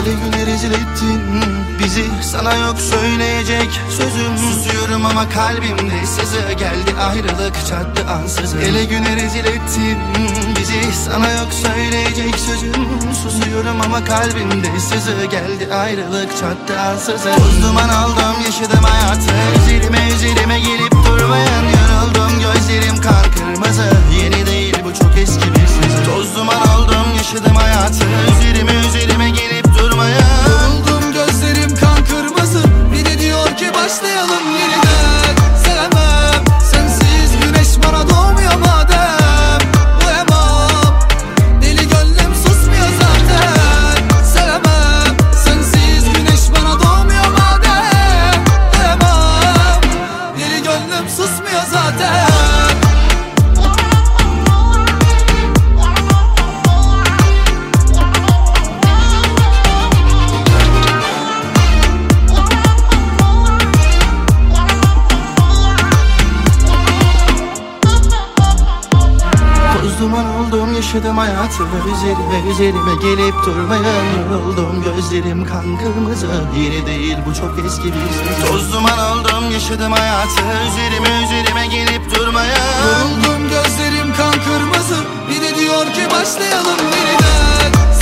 Hele güne rezil ettin bizi, sana yok söyleyecek sözüm. Susuyorum ama kalbimde sızı, geldi ayrılık çattı ansızın. Hele güne rezil ettin bizi, sana yok söyleyecek sözüm. Susuyorum ama kalbimde sızı, geldi ayrılık çattı ansızın. Toz duman aldım yaşadım hayatı, üzerime gelip durmayan yoruldum. Gözlerim kan kırmızı, yeni değil bu çok eski bir sızı. Toz duman aldım yaşadım hayatı, üzerime gelip durmayan yoruldum. Gözlerim kan kırmızı, biri diyor ki başlayalım yeniden. Sevemem sensiz, güneş bana doğmuyor madem. Uyamam, deli gönlüm susmuyor zaten. Sevemem sensiz, güneş bana doğmuyor madem. Uyamam, deli gönlüm susmuyor zaten. Toz duman oldum yaşadım hayatı, üzerime gelip durmayan yoruldum. Gözlerim kan kırmızı, yeni değil bu çok eski bir sır. Toz duman oldum yaşadım hayatı, üzerime gelip durmayan Yoruldum, gözlerim kan kırmızı, biri diyor ki başlayalım yeniden.